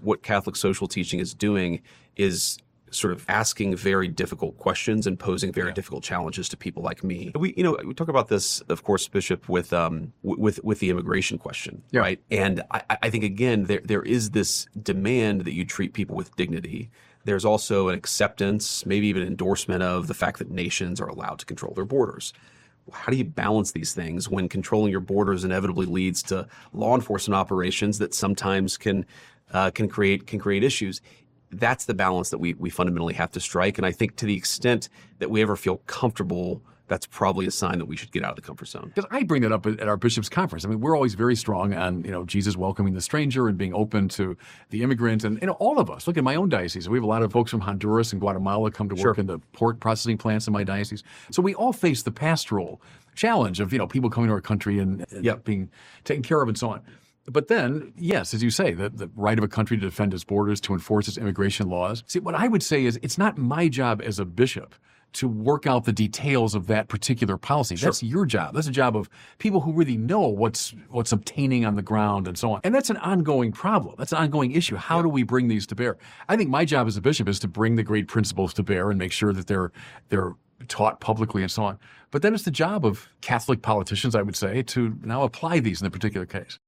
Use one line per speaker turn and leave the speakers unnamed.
what Catholic social teaching is doing is sort of asking very difficult questions and posing very difficult challenges to people like me. We talk about this, of course, Bishop, with the immigration question, right? And I think, again, there is this demand that you treat people with dignity. There's also an acceptance, maybe even endorsement of the fact that nations are allowed to control their borders. How do you balance these things when controlling your borders inevitably leads to law enforcement operations that sometimes can create issues? That's the balance that we fundamentally have to strike. And I think to the extent that we ever feel comfortable, that's probably a sign that we should get out of the comfort zone.
Because I bring that up at our bishops' conference. I mean, we're always very strong on, Jesus welcoming the stranger and being open to the immigrant. And, all of us, look at my own diocese. We have a lot of folks from Honduras and Guatemala come to work in the pork processing plants in my diocese. So we all face the pastoral challenge of, people coming to our country and being taken care of and so on. But then, yes, as you say, the right of a country to defend its borders, to enforce its immigration laws. See, what I would say is it's not my job as a bishop to work out the details of that particular policy. That's your job. That's a job of people who really know what's obtaining on the ground and so on. And that's an ongoing problem. That's an ongoing issue. How do we bring these to bear? I think my job as a bishop is to bring the great principles to bear and make sure that they're taught publicly and so on. But then it's the job of Catholic politicians, I would say, to now apply these in a particular case.